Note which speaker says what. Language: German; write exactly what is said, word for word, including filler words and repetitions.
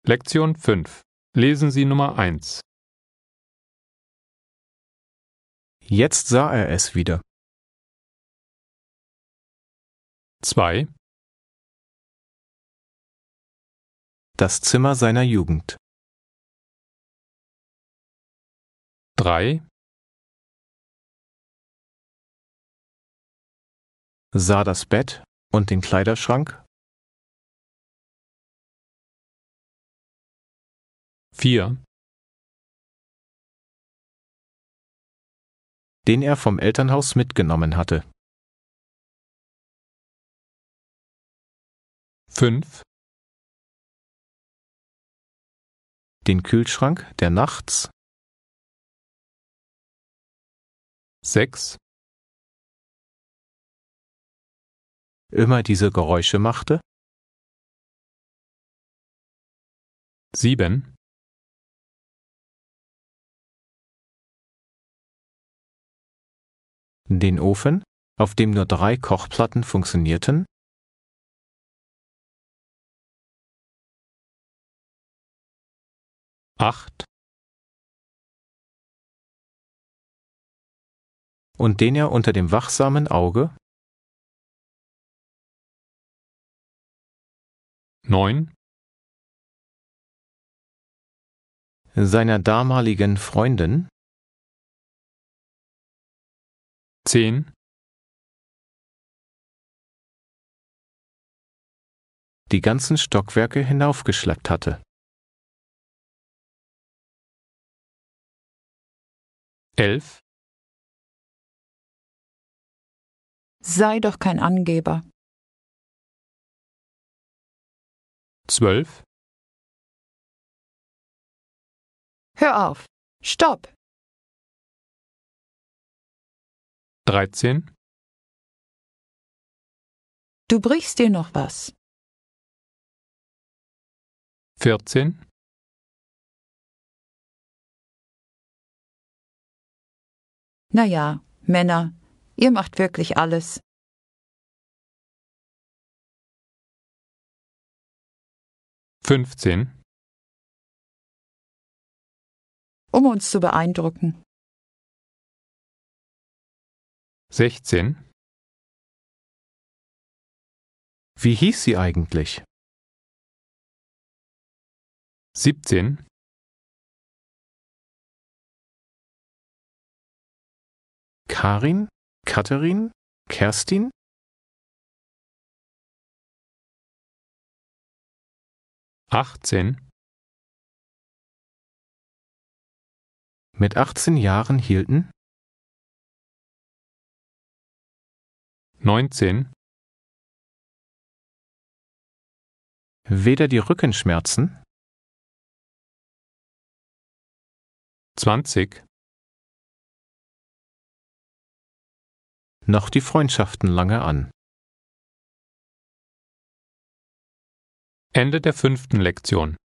Speaker 1: Lektion fünf. Lesen Sie Nummer eins.
Speaker 2: Jetzt sah er es wieder.
Speaker 1: zwei.
Speaker 2: Das Zimmer seiner Jugend.
Speaker 1: drei.
Speaker 2: Sah das Bett und den Kleiderschrank.
Speaker 1: vier.
Speaker 2: Den er vom Elternhaus mitgenommen hatte.
Speaker 1: fünf.
Speaker 2: Den Kühlschrank, der nachts.
Speaker 1: sechs.
Speaker 2: Immer diese Geräusche machte.
Speaker 1: sieben.
Speaker 2: Den Ofen, auf dem nur drei Kochplatten funktionierten.
Speaker 1: acht.
Speaker 2: Und den er unter dem wachsamen Auge.
Speaker 1: neun.
Speaker 2: Seiner damaligen Freundin.
Speaker 1: zehn.
Speaker 2: Die ganzen Stockwerke hinaufgeschleppt hatte.
Speaker 1: elf.
Speaker 3: Sei doch kein Angeber.
Speaker 1: zwölf.
Speaker 3: Hör auf. Stopp.
Speaker 1: dreizehn.
Speaker 3: Du brichst dir noch was.
Speaker 1: vierzehn.
Speaker 3: Na ja, Männer, ihr macht wirklich alles.
Speaker 1: fünfzehn.
Speaker 3: Um uns zu beeindrucken.
Speaker 1: sechzehn.
Speaker 2: Wie hieß sie eigentlich?
Speaker 1: siebzehn.
Speaker 2: Karin? Katharin? Kerstin?
Speaker 1: achtzehn.
Speaker 2: Mit achtzehn Jahren hielten?
Speaker 1: neunzehn.
Speaker 2: Weder die Rückenschmerzen
Speaker 1: zwanzig.
Speaker 2: noch die Freundschaften lange an.
Speaker 1: Ende der fünften Lektion.